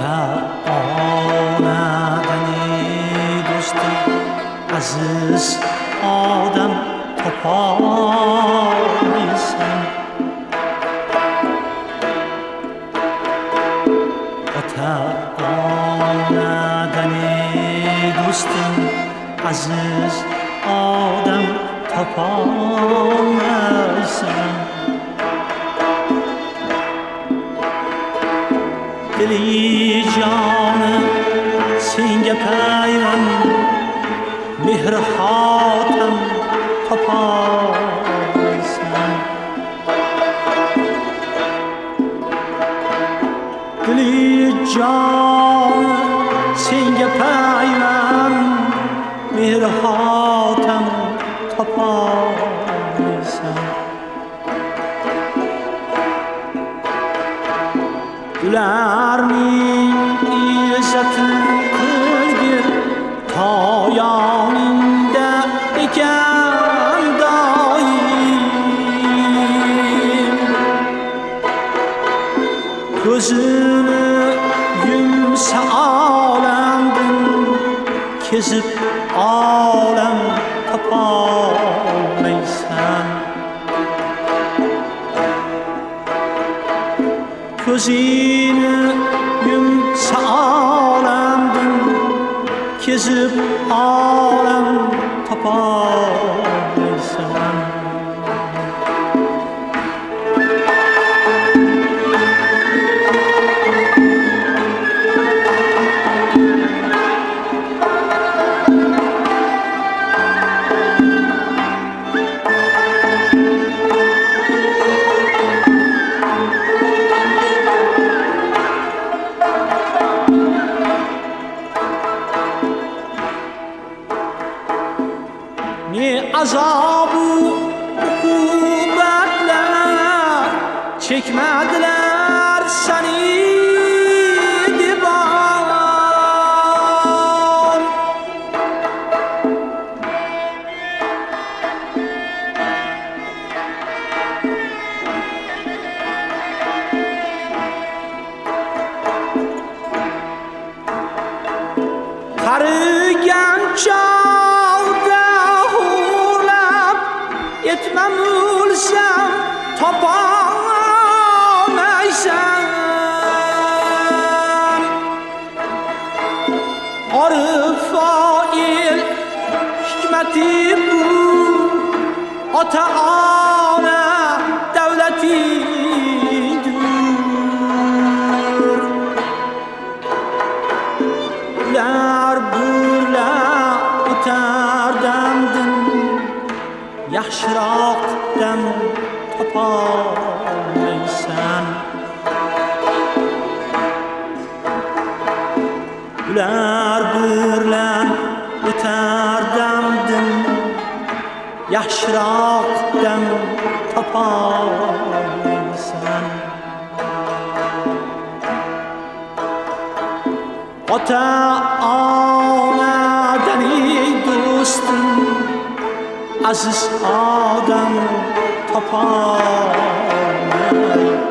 آمدنی دوست عزیز آدم تا پاییسم آمدنی دوست عزیز آدم تا پاییسم دلی جان سنگ پیوند مهر حاتم تا پاییسم دلی جان سنگ پیوند مهر حاتم تا پاییسم Gülermin izzetin kılgir tayanında iken daim Gözünü yumsa alemdin kezip alem tapamaysan Gözünü yumsa alemdin kezip alem tapamaysan Azabı ukubetler çekmediler seni divan Karı genç Etmem ölsem tapamaysan Arif fail hikmeti bu Ata-ana devletidir Güler burlar öter demdin Yaxşıroq dam topolmaysan Ular birlan o'tar damdin Yaxşıroq dam topolmaysan Ota-onadan do'stim Aziz odam topolmaysan